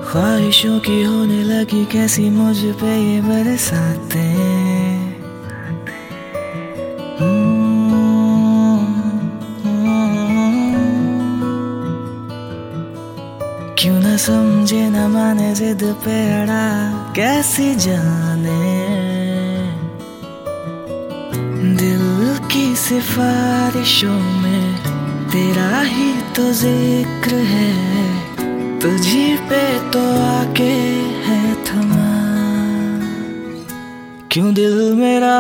ख्वाहिशों की होने लगी कैसी मुझ पे ये बरसातें। क्यों न समझे न माने जिद पे अड़ा कैसी जाने। दिल की सिफारिशों में तेरा ही तो जिक्र है, तुझी पे तो आके है थमा। क्यों दिल मेरा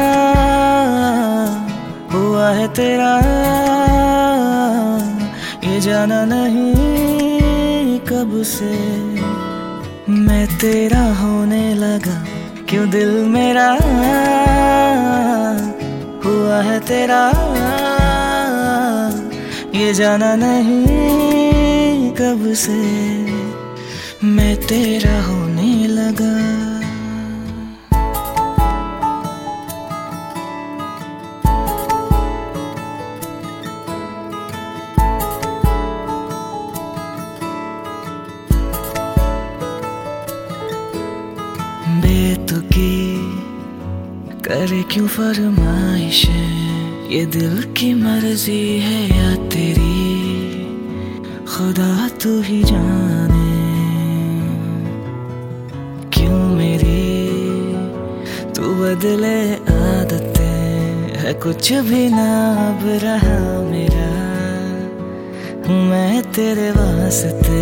हुआ है तेरा, ये जाना नहीं कब से मैं तेरा होने लगा। क्यों दिल मेरा हुआ है तेरा, ये जाना नहीं कब से मैं तेरा होने लगा। बेतुकी करे क्यों फरमाइशें, ये दिल की मर्जी है या तेरी, खुदा तू ही जाने। क्यों मेरी तू बदले आदतें, है कुछ भी ना अब रहा मेरा, हूँ मैं तेरे वास्ते।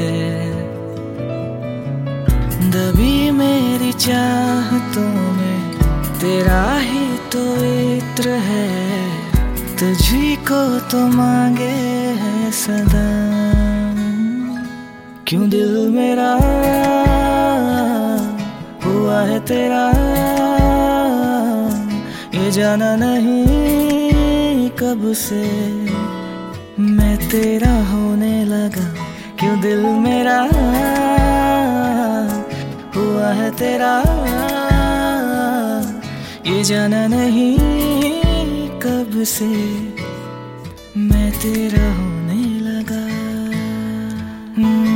दबी मेरी चाहतों में तेरा ही तो इत्र है, तुझी को तो मांगे है सदा। क्यों दिल मेरा हुआ है तेरा, ये जाना नहीं कब से मैं तेरा होने लगा। क्यों दिल मेरा हुआ है तेरा, ये जाना नहीं कब से मैं तेरा होने लगा।